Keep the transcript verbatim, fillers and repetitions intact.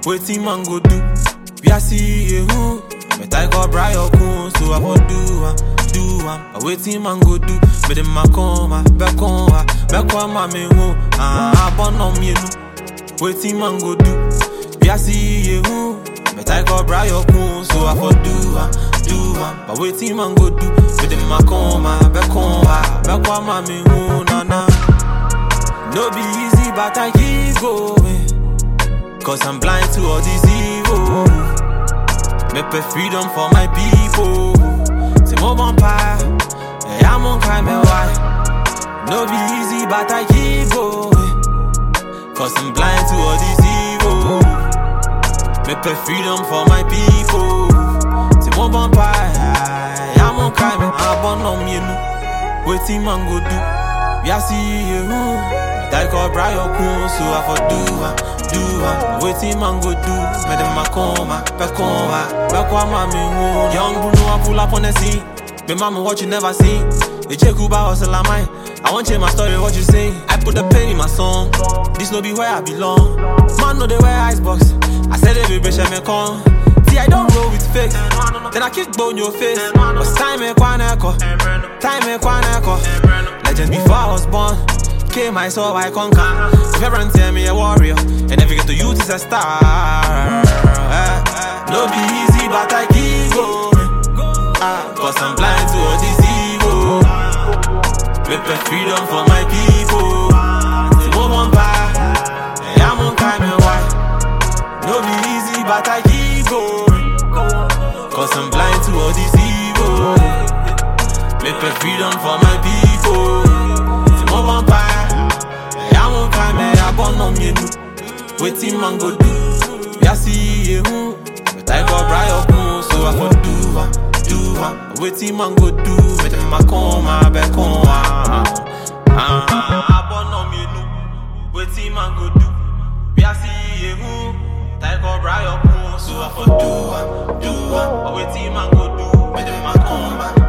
Waiting man go do. We are see you. Me tie go bra your coon, so I for do am, do am. But waiting man go do. Me dem ma come, back on, back on my me who. Ah, born on me no. Waiting man go do. We are see you. Me tie go bra your coon, so I for do am, do am. But waiting man go do. Me dem ma come, back on, back on my me who. Na na. No be easy, but I keep going. Cause I'm blind to all this evil. Me pay freedom for my people. C'est mon vampire, et I'm on crime and why. No be easy, but I keep going. Cause I'm blind to all this evil. Me pay freedom for my people. C'est mon vampire, et I'm on crime and abandon me no. Waiting man go do. We are see you. Die call Brian Kun, so I for do am, do am. Waiting man go do. Me dem ma come, back on, back on my me who. Young Bruno I pull up on the scene. Me mama what you never seen. The J Kuba hustle am I. I want change my story, what you say. I put the pain in my song. This no be where I belong. Man know they wear icebox. I said every bitch I me come. See I don't roll with fake. Then I kick bone your face. But time me kwana ko. Time me kwana ko. Legend before I was born. Came I saw I conquer. If everyone tell me a warrior, and if you get to youth is a star. No be easy, but I keep going. Cause I'm blind to all this evil. Me pay freedom for my people. C'est mon vampire, et I'm on time and why. No be easy, but I keep going. Cause I'm blind to all this evil. Me pay freedom for my people. C'est mon vampire. Waiting man go do. We are see you. But I go bra your coon, so I for do am, do am. Waiting man go do. Me dem ma come, back on. Ah, born on me no. Waiting man go do. We are see you. I go bra your coon, so I for do am, do am. Waiting man go do. Me dem ma come.